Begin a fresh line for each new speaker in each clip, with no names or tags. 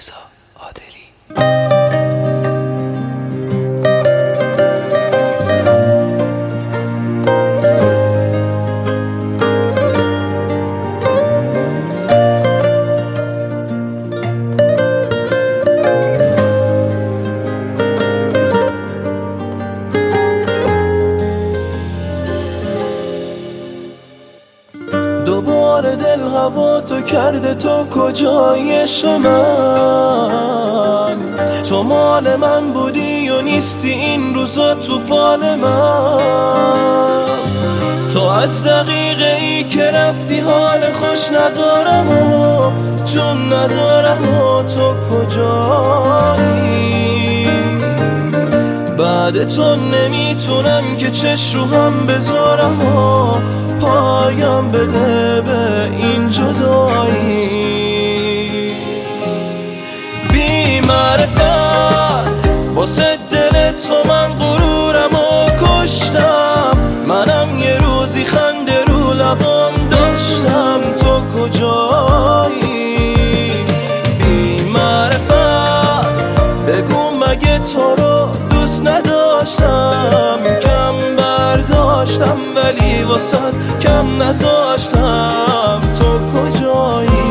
رضا عادلی.
دوباره دل هوا تو کرده، تو کجایی عشق من؟ تو مال من بودی و نیستی این روزا طوفان من. تو از دقیقه ای که رفتی حال خوش ندارم و جون ندارم و تو کجایی؟ بعد تو نمیتونم که چش رو هم بذارم و پایم بده به این جدایی. بی معرفت واسه دل تو من غرورم و کشتم. منم یه روزی خنده رو لبام داشتم، تو کجایی؟ بی معرفت بگو مگه تو رو دوست نداشتم؟ کم برداشتم ولی واسه کم نذاشتم، تو کجایی؟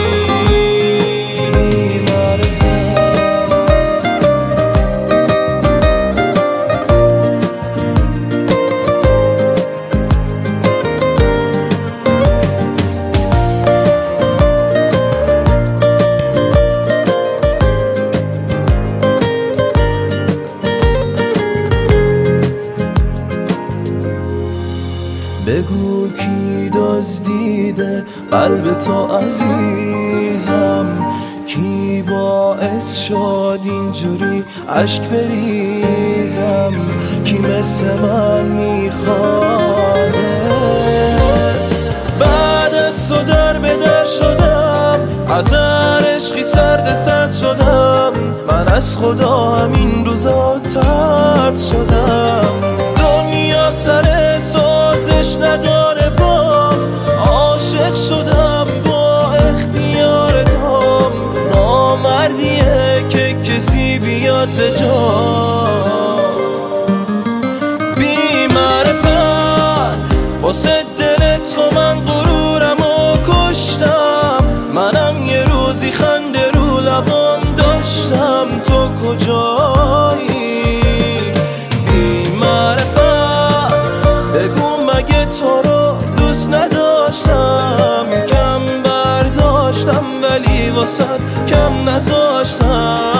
بگو کی دزدیده قلب تو عزیزم؟ کی باعث شد اینجوری اشک بریزم؟ کی مثل من میخواده؟ بعد از تو در به در شدم، از هر عشقی سرد شدم. من از خدا همین روزا طرد شدم. دنیا سر سازش نداره بام، عاشق شدم با اختیار دام. نامردیه که کسی بیاد به جام. بی معرفت واسه دل تو من غرورم و کشتم. منم یه روزی خنده رو لبام داشتم، تو کجایی؟ تو رو دوست نداشتم، کم برداشتم ولی واسه کم نذاشتم.